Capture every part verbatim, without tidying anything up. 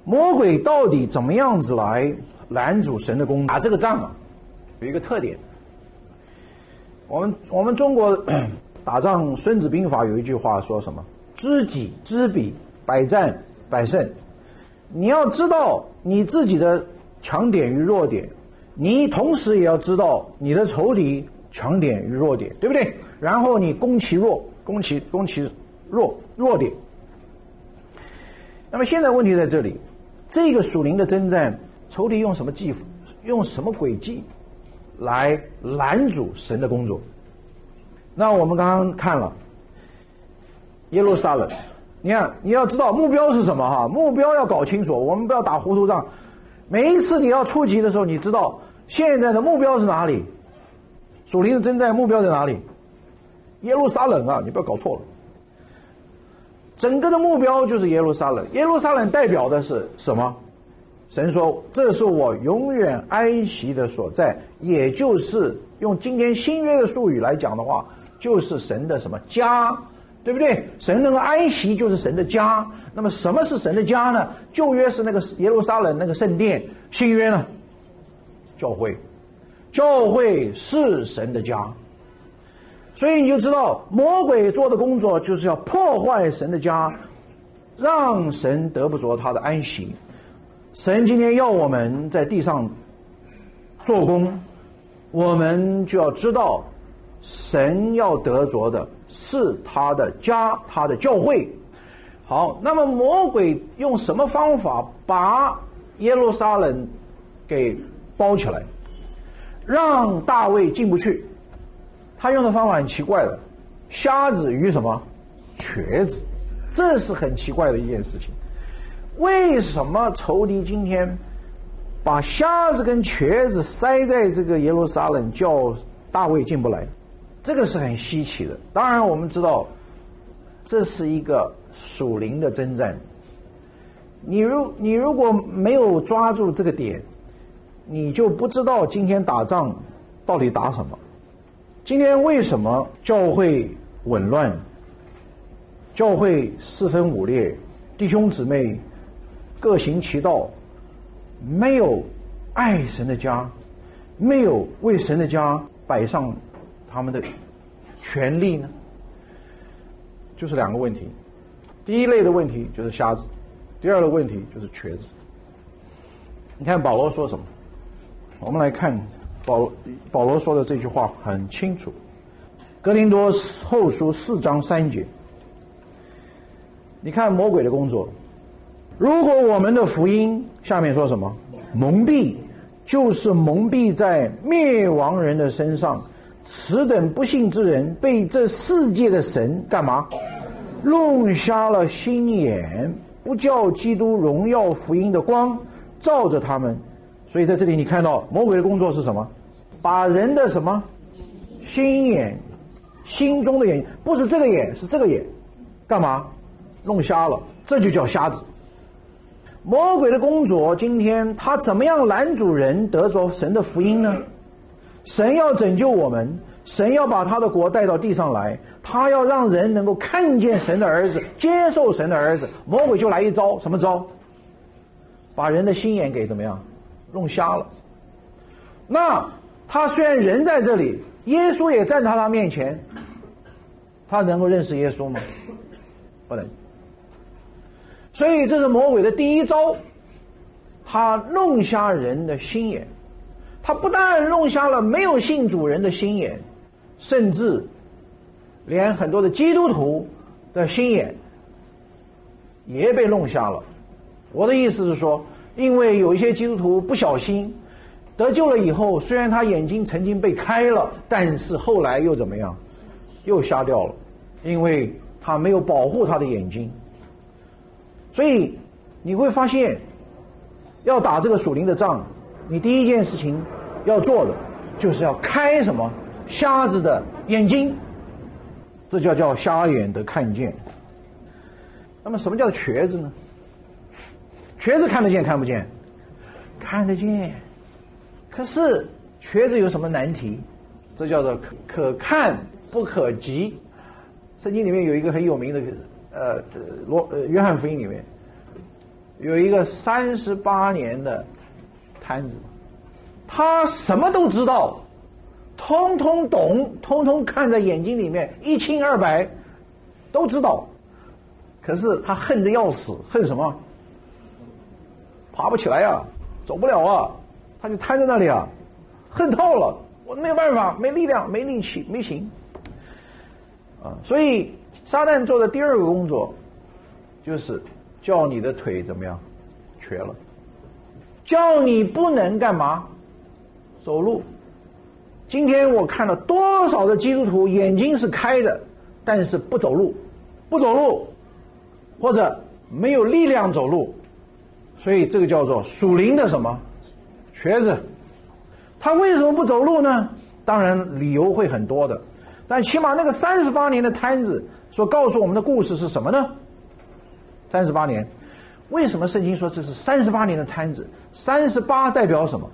魔鬼到底怎么样子来拦阻神的工作？打这个仗啊，有一个特点。我们我们中国打仗，《孙子兵法》有一句话说什么？知己知彼，百战百胜。你要知道你自己的强点与弱点，你同时也要知道你的仇敌强点与弱点，对不对？然后你攻其弱，攻其攻其弱弱点。那么现在问题在这里，这个属灵的征战，仇敌用什么计谋，用什么诡计来拦阻神的工作？那我们刚刚看了耶路撒冷，你看你要知道目标是什么哈，目标要搞清楚，我们不要打糊涂仗。每一次你要出击的时候，你知道现在的目标是哪里？属灵的征战目标在哪里？耶路撒冷啊，你不要搞错了。整个的目标就是耶路撒冷，耶路撒冷代表的是什么？神说这是我永远安息的所在，也就是用今天新约的术语来讲的话，就是神的什么家，对不对？神能够安息就是神的家。那么什么是神的家呢？旧约是那个耶路撒冷那个圣殿，新约呢教会，教会是神的家。所以你就知道魔鬼做的工作就是要破坏神的家，让神得不着他的安息。神今天要我们在地上做工，我们就要知道神要得着的是他的家，他的教会。好，那么魔鬼用什么方法把耶路撒冷给包起来，让大卫进不去？他用的方法很奇怪的，瞎子与什么瘸子，这是很奇怪的一件事情。为什么仇敌今天把瞎子跟瘸子塞在这个耶路撒冷，叫大卫进不来？这个是很稀奇的。当然我们知道这是一个属灵的征战，你如你如果没有抓住这个点，你就不知道今天打仗到底打什么。今天为什么教会紊乱，教会四分五裂，弟兄姊妹各行其道，没有爱神的家，没有为神的家摆上他们的权利呢？就是两个问题。第一类的问题就是瞎子，第二个问题就是瘸子。你看保罗说什么？我们来看保保罗说的这句话很清楚，哥林多后书四章三节。你看魔鬼的工作，如果我们的福音下面说什么？蒙蔽，就是蒙蔽在灭亡人的身上，此等不信之人被这世界的神干嘛？弄瞎了心眼，不叫基督荣耀福音的光照着他们。所以在这里你看到魔鬼的工作是什么？把人的什么心眼，心中的眼，不是这个眼，是这个眼，干嘛？弄瞎了，这就叫瞎子。魔鬼的工作今天他怎么样拦阻人得着神的福音呢？神要拯救我们，神要把他的国带到地上来，他要让人能够看见神的儿子，接受神的儿子。魔鬼就来一招，什么招？把人的心眼给怎么样弄瞎了。那他虽然人在这里，耶稣也站在他面前，他能够认识耶稣吗？不能。所以这是魔鬼的第一招，他弄瞎人的心眼。他不但弄瞎了没有信主人的心眼，甚至连很多的基督徒的心眼也被弄瞎了。我的意思是说，因为有一些基督徒不小心得救了以后，虽然他眼睛曾经被开了，但是后来又怎么样？又瞎掉了，因为他没有保护他的眼睛。所以你会发现，要打这个属灵的仗，你第一件事情要做的就是要开什么？瞎子的眼睛，这叫叫瞎眼的看见。那么什么叫瘸子呢？瘸子看得见看不见？看得见。可是瘸子有什么难题？这叫做可看不可及。圣经里面有一个很有名的呃罗呃约翰福音里面， 有一个三十八年的摊子，他什么都知道，通通懂，通通看在眼睛里面，一清二白，都知道。可是他恨得要死，恨什么？爬不起来啊，走不了啊，他就瘫在那里啊，恨透了，我没有办法，没力量，没力气，没行啊。所以撒旦做的第二个工作就是叫你的腿怎么样？瘸了，叫你不能干嘛？走路。今天我看了多少的基督徒眼睛是开的，但是不走路，不走路，或者没有力量走路，所以这个叫做属灵的什么？瘸子。他为什么不走路呢？当然理由会很多的，但起码那个三十八年的摊子所告诉我们的故事是什么呢？三十八年，为什么圣经说这是三十八年的摊子？三十八代表什么？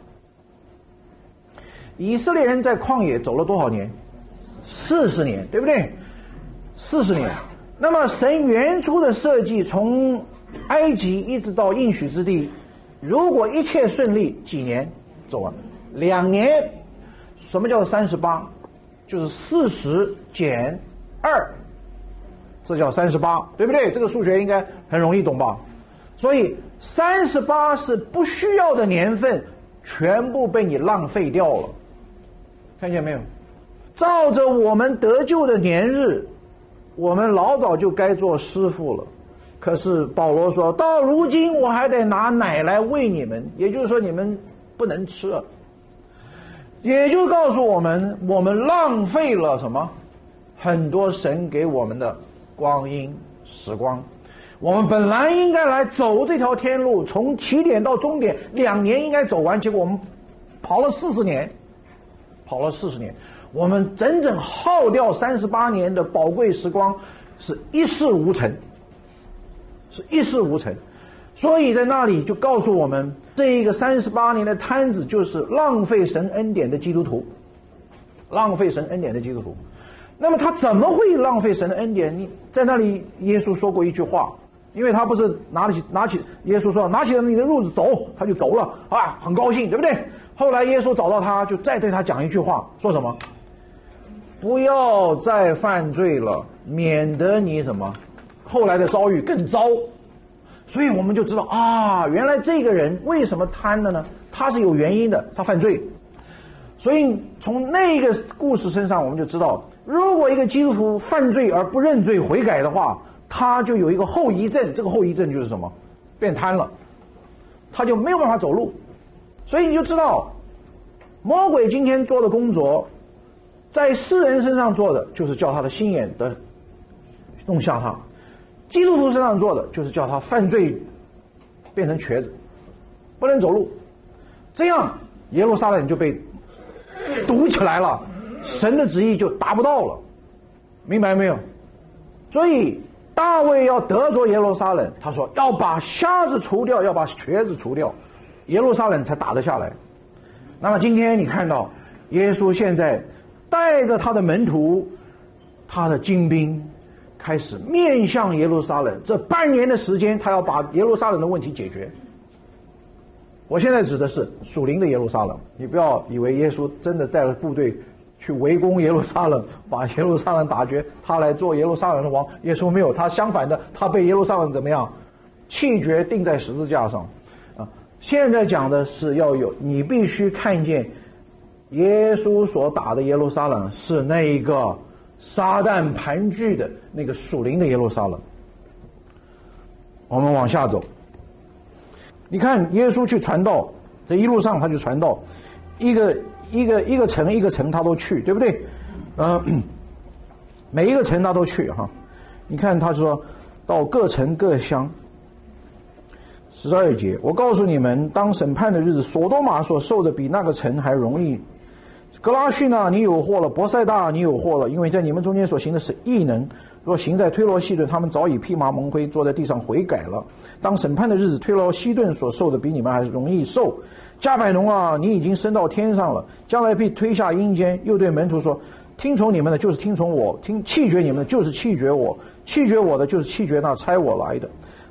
以色列人在旷野走了多少年？四十年，对不对？四十年。那么神原初的设计，从埃及一直到应许之地，如果一切顺利，几年走完？两年。什么叫三十八？就是四十减二，这叫三十八，对不对？这个数学应该很容易懂吧？所以三十八是不需要的年份，全部被你浪费掉了。看见没有？照着我们得救的年日，我们老早就该做师傅了。可是保罗说到如今我还得拿奶来喂你们，也就是说你们不能吃了。也就告诉我们，我们浪费了什么？很多神给我们的光阴时光。我们本来应该来走这条天路，从起点到终点两年应该走完，结果我们跑了四十年，跑了四十年，我们整整耗掉三十八年的宝贵时光，是一事无成，是一事无成。所以在那里就告诉我们，这一个三十八年的摊子就是浪费神恩典的基督徒，浪费神恩典的基督徒。那么他怎么会浪费神的恩典？你在那里耶稣说过一句话，因为他不是拿起拿起耶稣说拿起了你的褥子走，他就走了啊，很高兴，对不对？后来耶稣找到他，就再对他讲一句话，说什么？不要再犯罪了，免得你什么后来的遭遇更糟。所以我们就知道啊，原来这个人为什么贪了呢？他是有原因的，他犯罪。所以从那个故事身上我们就知道，如果一个基督徒犯罪而不认罪悔改的话，他就有一个后遗症，这个后遗症就是什么？变贪了，他就没有办法走路。所以你就知道，魔鬼今天做的工作，在世人身上做的就是叫他的心眼的弄瞎他，基督徒身上做的就是叫他犯罪变成瘸子，不能走路，这样耶路撒冷就被堵起来了，神的旨意就达不到了，明白没有？所以大卫要得着耶路撒冷，他说要把瞎子除掉，要把瘸子除掉，耶路撒冷才打得下来。那么今天你看到耶稣现在带着他的门徒，他的精兵开始面向耶路撒冷，这半年的时间他要把耶路撒冷的问题解决。我现在指的是属灵的耶路撒冷，你不要以为耶稣真的带了部队去围攻耶路撒冷，把耶路撒冷打决，他来做耶路撒冷的王。耶稣没有，他相反的，他被耶路撒冷怎么样？弃绝，钉在十字架上。啊，现在讲的是要有，你必须看见耶稣所打的耶路撒冷是那一个撒旦盘踞的那个属灵的耶路撒冷。我们往下走，你看耶稣去传道，这一路上他就传道，一个一个一个城一个城他都去，对不对？呃，每一个城他都去哈。你看他说到各城各乡。十二节，我告诉你们，当审判的日子，所多玛所受的比那个城还容易。格拉逊啊，你有祸了；伯赛大，你有祸了，因为在你们中间所行的是异能。若行在推罗西顿，他们早已披麻蒙灰，坐在地上悔改了。当审判的日子，推罗西顿所受的比你们还容易受。加百农啊，你已经升到天上了，将来被推下阴间。又对门徒说：听从你们的就是听从我，听弃绝你们的就是弃绝我，弃绝我的就是弃绝那差我来的。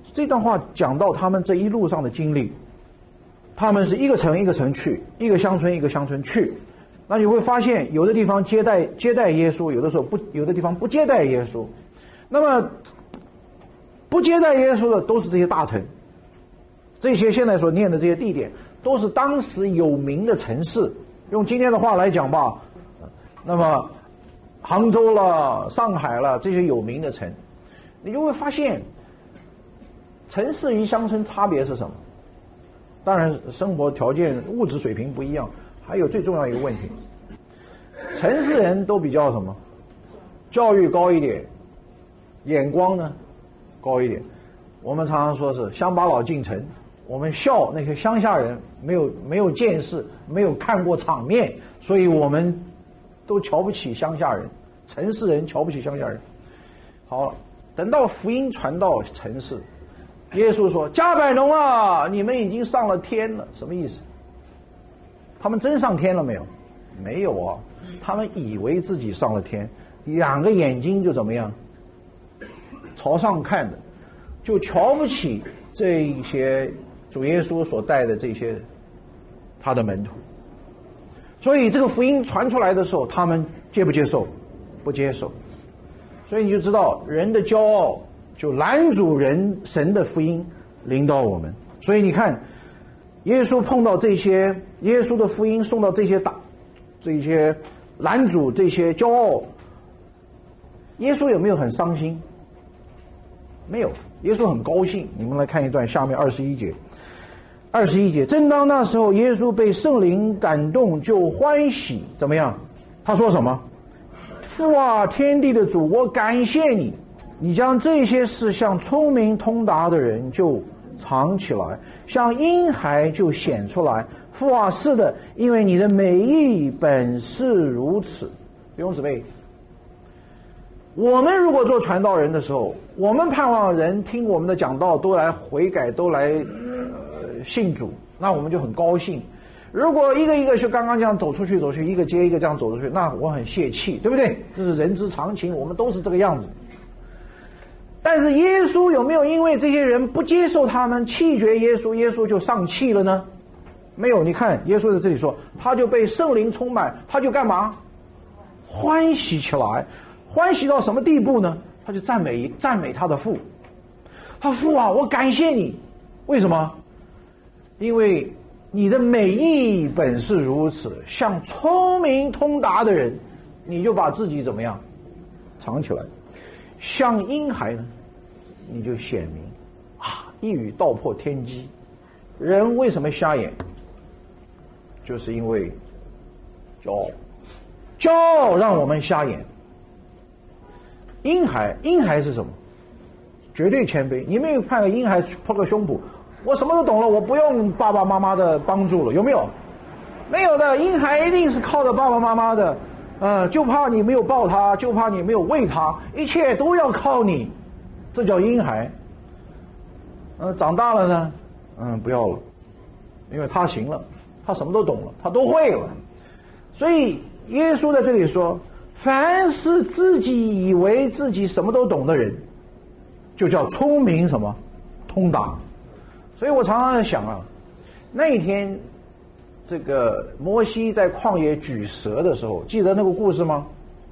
这段话讲到他们这一路上的经历，他们是一个城一个城去，一个乡村一个乡村去。那你会发现，有的地方接待接待耶稣，有的时候不，有的地方不接待耶稣。那么不接待耶稣的都是这些大城，这些现在所念的这些地点，都是当时有名的城市。用今天的话来讲吧，那么杭州了、上海了这些有名的城，你就会发现，城市与乡村差别是什么？当然，生活条件、物质水平不一样。还有最重要一个问题，城市人都比较什么？教育高一点，眼光呢高一点。我们常常说是乡巴佬进城，我们笑那些乡下人没有没有见识，没有看过场面，所以我们都瞧不起乡下人，城市人瞧不起乡下人。好了，等到福音传到城市，耶稣说：“加百农啊，你们已经上了天了。”什么意思？他们真上天了没有？没有啊，他们以为自己上了天，两个眼睛就怎么样？朝上看的，就瞧不起这一些主耶稣所带的这些他的门徒。所以这个福音传出来的时候，他们接不接受？不接受。所以你就知道，人的骄傲就拦阻人神的福音临到我们。所以你看，耶稣碰到这些，耶稣的福音送到这些大，这些拦阻这些骄傲，耶稣有没有很伤心？没有，耶稣很高兴。你们来看一段下面二十一节。二十一节，正当那时候，耶稣被圣灵感动，就欢喜。怎么样？他说什么？父啊，天地的主，我感谢你，你将这些事向聪明通达的人就藏起来，向婴孩就显出来。父啊，是的，因为你的美意本是如此。弟兄姊妹，我们如果做传道人的时候，我们盼望人听我们的讲道都来悔改，都来呃信主，那我们就很高兴。如果一个一个是刚刚这样走出去走去，一个接一个这样走出去，那我很泄气，对不对？这是人之常情，我们都是这个样子。但是耶稣有没有因为这些人不接受他们，弃绝耶稣，耶稣就上气了呢？没有。你看耶稣在这里说，他就被圣灵充满，他就干嘛？欢喜起来。欢喜到什么地步呢？他就赞美赞美他的父。他父啊，我感谢你。为什么？因为你的美意本是如此，像聪明通达的人，你就把自己怎么样藏起来，像婴孩呢，你就显明啊，一语道破天机。人为什么瞎眼？就是因为骄傲，骄傲让我们瞎眼。婴孩，婴孩是什么？绝对谦卑。你没有看个婴孩破个胸脯，我什么都懂了，我不用爸爸妈妈的帮助了，有没有？没有的，婴孩一定是靠着爸爸妈妈的，呃，就怕你没有抱他，就怕你没有喂他，一切都要靠你，这叫婴孩。呃，长大了呢，嗯，不要了，因为他行了，他什么都懂了，他都会了。所以耶稣在这里说，凡是自己以为自己什么都懂的人，就叫聪明什么通达。所以我常常在想啊，那一天这个摩西在旷野举蛇的时候，记得那个故事吗？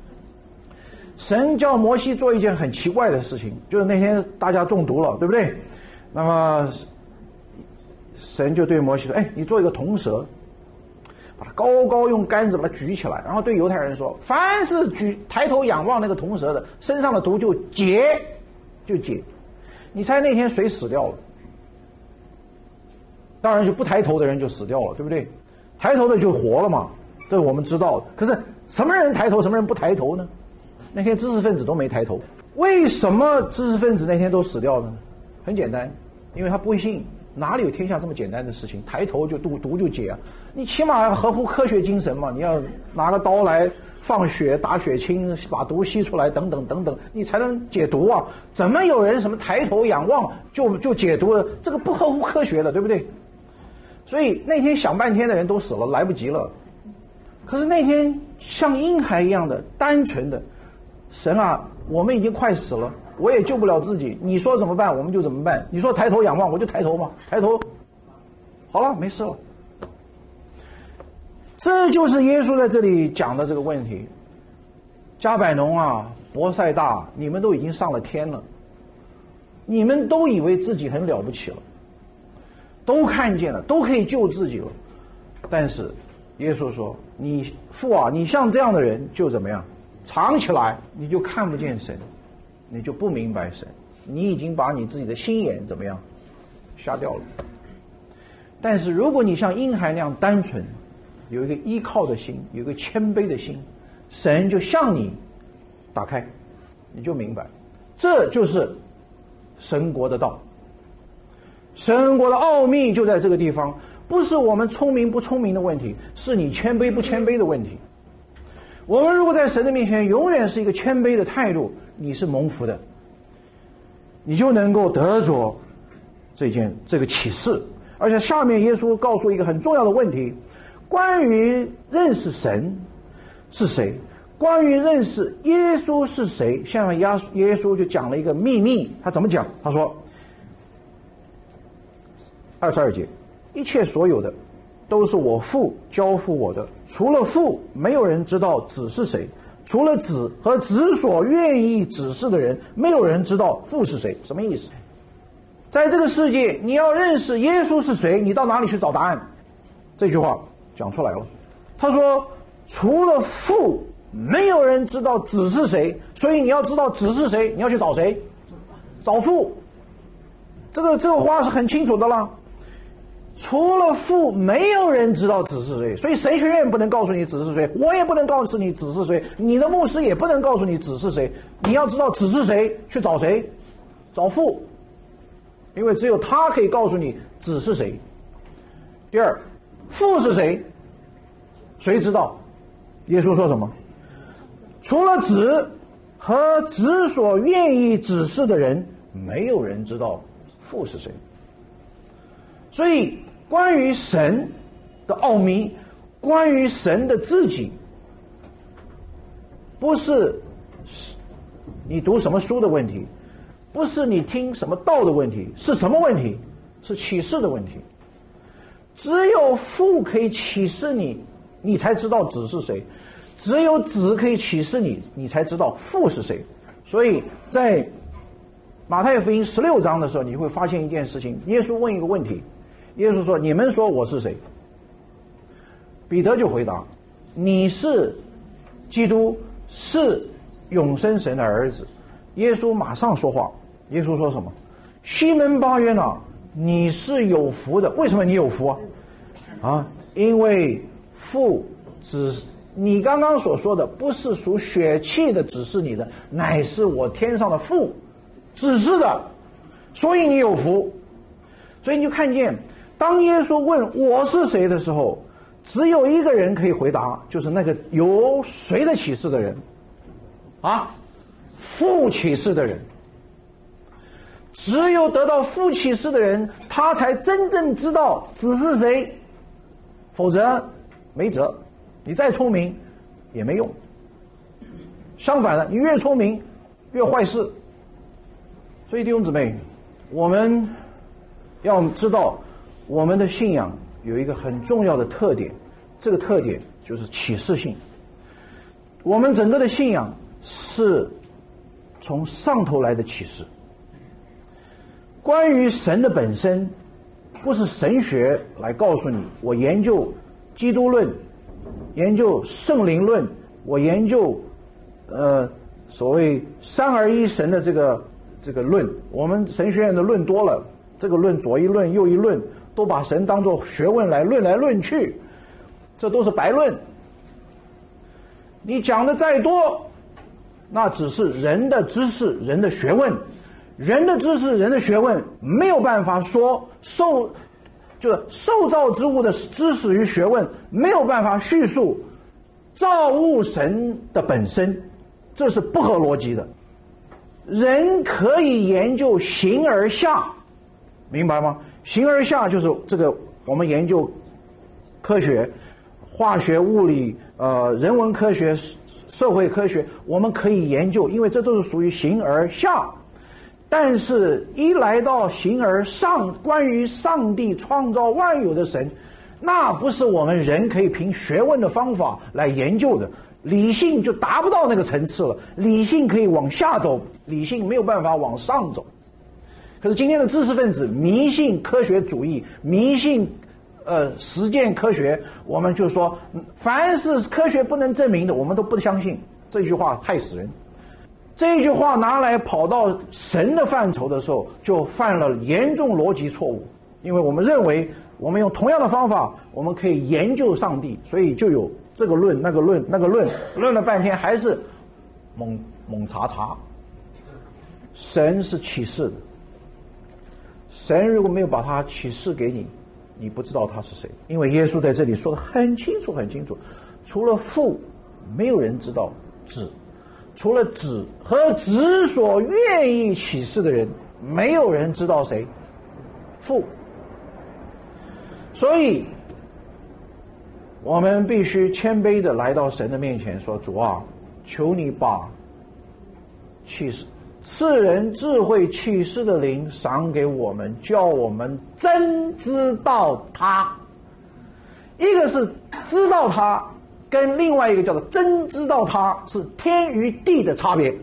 神叫摩西做一件很奇怪的事情，就是那天大家中毒了，对不对？那么神就对摩西说，哎，你做一个铜蛇，把它高高用杆子把它举起来，然后对犹太人说，凡是举抬头仰望那个铜蛇的，身上的毒就解，就解。你猜那天谁死掉了？当然就不抬头的人就死掉了，对不对？抬头的就活了嘛，这是我们知道的。可是什么人抬头，什么人不抬头呢？那天知识分子都没抬头。为什么知识分子那天都死掉了呢？很简单，因为他不信，哪里有天下这么简单的事情？抬头就毒毒就解啊！你起码合乎科学精神嘛，你要拿个刀来放血打血清，把毒吸出来，等等等等，你才能解毒啊！怎么有人什么抬头仰望就就解毒了？这个不合乎科学的，对不对？所以那天想半天的人都死了，来不及了。可是那天像婴孩一样的单纯的，神啊，我们已经快死了， 我也救不了自己，你说怎么办我们就怎么办，你说抬头仰望我就抬头嘛，抬头，好了，没事了。这就是耶稣在这里讲的这个问题。加百农啊，伯赛大，你们都已经上了天了，你们都以为自己很了不起了，都看见了，都可以救自己了。但是耶稣说，你父啊，你像这样的人就怎么样，藏起来，你就看不见神，你就不明白神，你已经把你自己的心眼怎么样瞎掉了。但是如果你像婴孩那样单纯，有一个依靠的心，有一个谦卑的心，神就向你打开，你就明白，这就是神国的道。神国的奥秘就在这个地方，不是我们聪明不聪明的问题，是你谦卑不谦卑的问题。我们如果在神的面前永远是一个谦卑的态度，你是蒙福的，你就能够得着这件这个启示。而且下面耶稣告诉一个很重要的问题，关于认识神是谁，关于认识耶稣是谁，下面耶稣就讲了一个秘密。他怎么讲？他说二十二节，一切所有的都是我父交付我的，除了父没有人知道子是谁，除了子和子所愿意指示的人，没有人知道父是谁。什么意思？在这个世界你要认识耶稣是谁，你到哪里去找答案？这句话讲出来了。他说除了父没有人知道子是谁，所以你要知道子是谁，你要去找谁？找父。这个这个话是很清楚的了。除了父没有人知道子是谁，所以神学院不能告诉你子是谁，我也不能告诉你子是谁，你的牧师也不能告诉你子是谁。你要知道子是谁，去找谁？找父，因为只有他可以告诉你子是谁。第二，父是谁？谁知道？耶稣说什么？除了子和子所愿意指示的人，没有人知道父是谁。所以关于神的奥秘，关于神的自己，不是你读什么书的问题，不是你听什么道的问题，是什么问题？是启示的问题。只有父可以启示你，你才知道子是谁；只有子可以启示你，你才知道父是谁。所以在马太福音十六章的时候，你会发现一件事情，耶稣问一个问题，耶稣说，你们说我是谁？彼得就回答，你是基督，是永生神的儿子。耶稣马上说话，耶稣说什么？西门巴约拿，你是有福的。为什么你有福啊？啊，因为父只你刚刚所说的不是属血气的指示你的，乃是我天上的父指示的，所以你有福。所以你就看见，当耶稣问我是谁的时候，只有一个人可以回答，就是那个有谁的启示的人啊，父启示的人。只有得到父启示的人，他才真正知道子是谁，否则没辙，你再聪明也没用。相反的，你越聪明越坏事。所以弟兄姊妹，我们要知道我们的信仰有一个很重要的特点，这个特点就是启示性。我们整个的信仰是从上头来的启示。关于神的本身，不是神学来告诉你，我研究基督论，研究圣灵论，我研究呃所谓三而一神的这个这个论。我们神学院的论多了，这个论左一论右一论，都把神当作学问来论来论去，这都是白论。你讲的再多，那只是人的知识，人的学问。人的知识，人的学问没有办法说受，就是受造之物的知识与学问没有办法叙述造物神的本身，这是不合逻辑的。人可以研究形而下，明白吗？形而下就是这个我们研究科学、化学、物理、呃人文科学、社会科学，我们可以研究，因为这都是属于形而下。 但是一来到形而上，关于上帝创造万有的神，那不是我们人可以凭学问的方法来研究的，理性就达不到那个层次了。理性可以往下走，理性没有办法往上走。可是今天的知识分子迷信科学主义，迷信呃实践科学，我们就说凡是科学不能证明的，我们都不相信。这句话害死人。这句话拿来跑到神的范畴的时候，就犯了严重逻辑错误。因为我们认为我们用同样的方法，我们可以研究上帝，所以就有这个论那个论那个论，论了半天还是猛猛查查。神是启示的，神如果没有把他启示给你，你不知道他是谁。因为耶稣在这里说得很清楚很清楚，除了父没有人知道子，除了子和子所愿意启示的人，没有人知道谁？父。所以我们必须谦卑的来到神的面前说，主啊，求你把启示赐人智慧启示的灵赏给我们，叫我们真知道他。一个是知道他，跟另外一个叫做真知道他，是天与地的差别。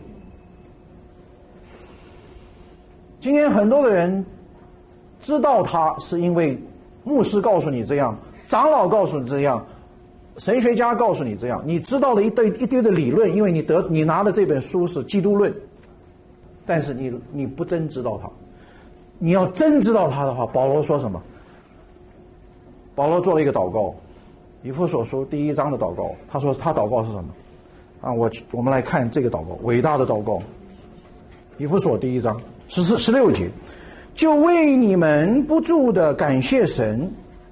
今天很多的人知道他是因为牧师告诉你这样，长老告诉你这样，神学家告诉你这样，你知道了一堆一堆的理论，因为你得你拿的这本书是基督论，但是你你不真知道他。你要真知道他的话，保罗说什么？保罗做了一个祷告，以弗所书第一章的祷告，他说他祷告是什么？啊，我我们来看这个祷告，伟大的祷告，以弗所第一章十四十六节。就为你们不住的感谢神，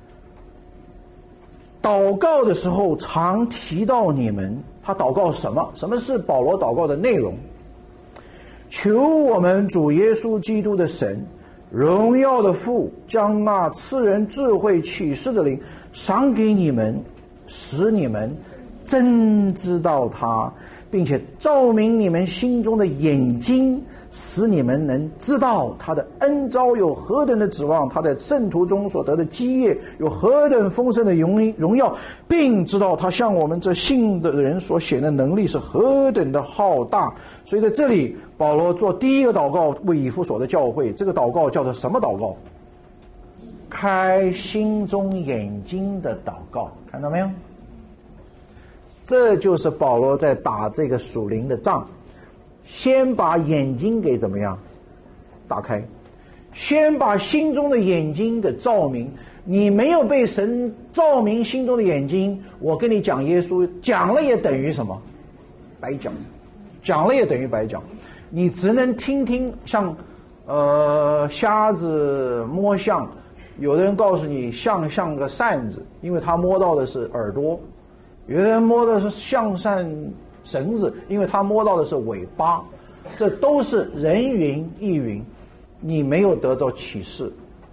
祷告的时候常提到你们。他祷告什么？什么是保罗祷告的内容？求我们主耶稣基督的神，荣耀的父，将那赐人智慧启示的灵赏给你们，使你们真知道他，并且照明你们心中的眼睛，使你们能知道他的恩召有何等的指望，他在圣徒中所得的基业有何等丰盛的荣荣耀，并知道他向我们这信的人所显的能力是何等的浩大。所以在这里保罗做第一个祷告，为以弗所的教会，这个祷告叫做什么祷告？开心中眼睛的祷告，看到没有？这就是保罗在打这个属灵的仗，先把眼睛给怎么样打开，先把心中的眼睛给照明。你没有被神照明心中的眼睛，我跟你讲耶稣，讲了也等于什么？白讲，讲了也等于白讲。你只能听听，像呃瞎子摸象，有的人告诉你像像个扇子，因为他摸到的是耳朵；有的人摸的是像扇绳子，因为他摸到的是尾巴。这都是人云亦云，你没有得到启示，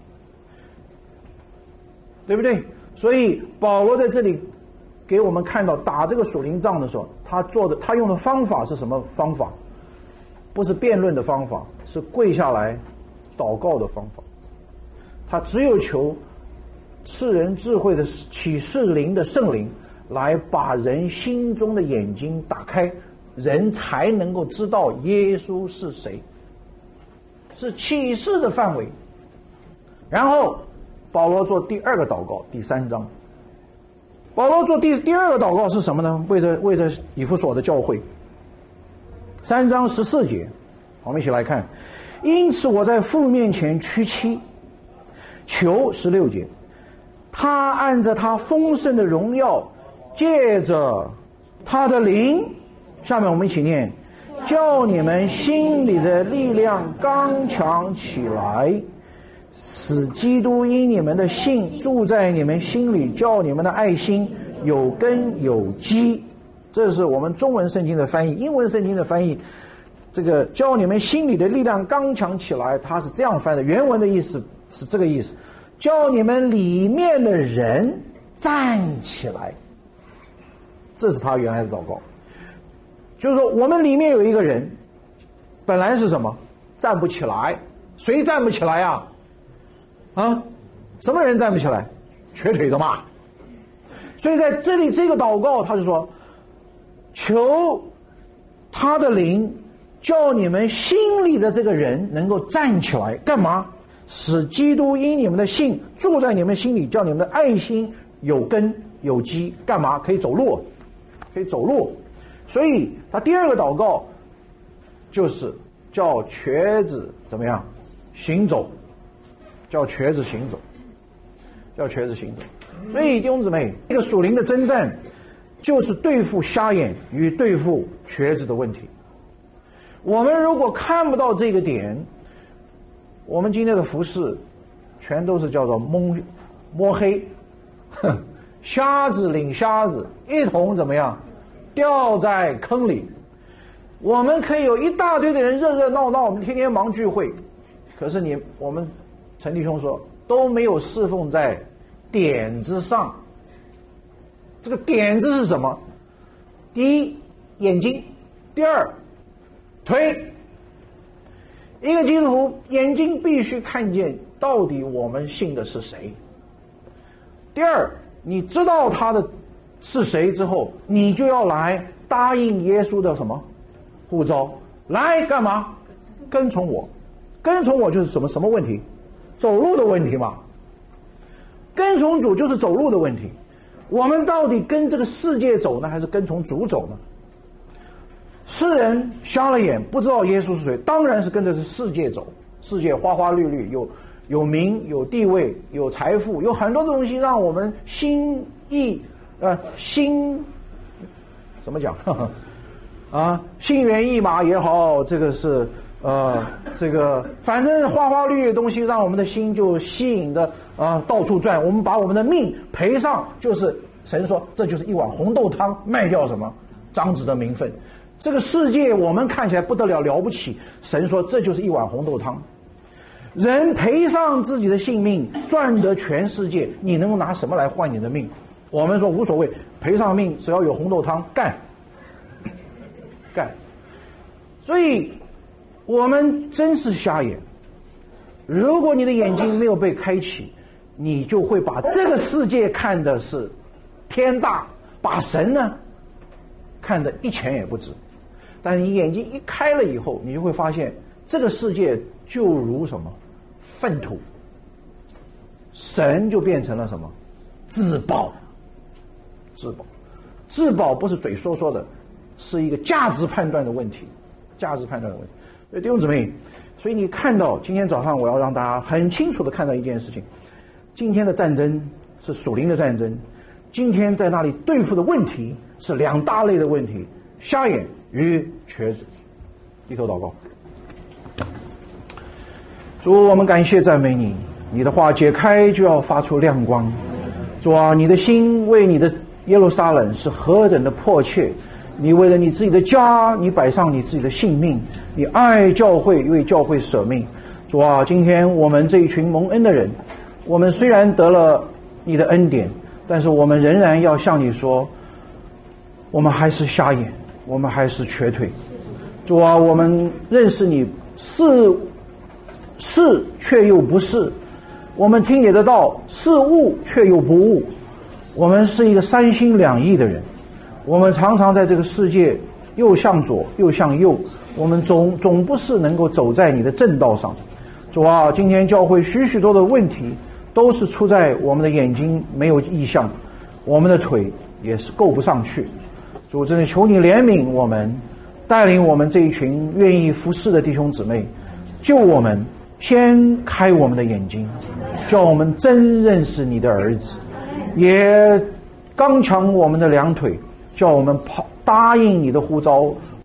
对不对？所以保罗在这里给我们看到打这个属灵仗的时候，他做的他用的方法是什么方法？不是辩论的方法，是跪下来祷告的方法。他只有求赐人智慧的启示灵的圣灵来把人心中的眼睛打开，人才能够知道耶稣是谁，是启示的范围。然后保罗做第二个祷告，第三章。保罗做第第二个祷告是什么呢？为着为着以弗所的教会。三章十四节，我们一起来看。因此我在父面前屈膝，求十六节，他按着他丰盛的荣耀，借着他的灵，下面我们一起念，叫你们心里的力量刚强起来，使基督因你们的信住在你们心里，叫你们的爱心有根有基。这是我们中文圣经的翻译。英文圣经的翻译，这个叫你们心里的力量刚强起来，它是这样翻的，原文的意思是这个意思，叫你们里面的人站起来。这是他原来的祷告，就是说我们里面有一个人，本来是什么？ 站不起来，谁站不起来呀？啊，什么人站不起来？瘸腿的嘛。所以在这里这个祷告，他就说，求他的灵叫你们心里的这个人能够站起来，干嘛？使基督因你们的信住在你们心里，叫你们的爱心有根有基，干嘛？可以走路，可以走路。所以他第二个祷告就是叫瘸子怎么样行走，叫瘸子行走，叫瘸子行走。所以弟兄姊妹，这个属灵的征战就是对付瞎眼与对付瘸子的问题。我们如果看不到这个点，我们今天的服事全都是叫做蒙摸黑，哼，瞎子领瞎子一同怎么样掉在坑里。我们可以有一大堆的人热热闹闹，我们天天忙聚会，可是你我们陈弟兄说都没有侍奉在点子上。这个点子是什么？第一，眼睛；第二，腿。一个基督徒眼睛必须看见到底我们信的是谁。第二，你知道他的是谁之后，你就要来答应耶稣的什么呼召，来干嘛？跟从我。跟从我就是什么什么问题？走路的问题嘛。跟从主就是走路的问题。我们到底跟这个世界走呢，还是跟从主走呢？世人瞎了眼，不知道耶稣是谁，当然是跟着这世界走。世界花花绿绿，有有名，有地位，有财富，有很多东西让我们心意呃心怎么讲呵呵啊，心猿意马也好，这个是呃这个反正花花绿绿的东西让我们的心就吸引的啊、呃、到处转。我们把我们的命赔上，就是神说这就是一碗红豆汤，卖掉什么长子的名分。这个世界我们看起来不得了了不起，神说这就是一碗红豆汤。人赔上自己的性命赚得全世界，你能够拿什么来换你的命？我们说无所谓，赔上命只要有红豆汤干干。所以我们真是瞎眼。如果你的眼睛没有被开启，你就会把这个世界看的是天大，把神呢看得一钱也不值。但是你眼睛一开了以后，你就会发现这个世界就如什么粪土，神就变成了什么自保。自保自保不是嘴说说的，是一个价值判断的问题，价值判断的问题。所以弟兄姊妹，所以你看到今天早上我要让大家很清楚的看到一件事情，今天的战争是属灵的战争，今天在那里对付的问题是两大类的问题，瞎眼与瘸子。低头祷告。主，我们感谢赞美你，你的话解开就要发出亮光。主啊，你的心为你的耶路撒冷是何等的迫切，你为了你自己的家，你摆上你自己的性命，你爱教会，为教会舍命。主啊，今天我们这一群蒙恩的人，我们虽然得了你的恩典，但是我们仍然要向你说，我们还是瞎眼，我们还是瘸腿。主啊，我们认识你是是却又不是，我们听你的道是悟却又不悟，我们是一个三心两意的人，我们常常在这个世界又向左又向右，我们总总不是能够走在你的正道上。主啊，今天教会许许多的问题都是出在我们的眼睛没有意向，我们的腿也是够不上去。主，真的求你怜悯我们，带领我们这一群愿意服侍的弟兄姊妹，救我们，先开我们的眼睛，叫我们真认识你的儿子，也刚强我们的两腿，叫我们跑答应你的呼召，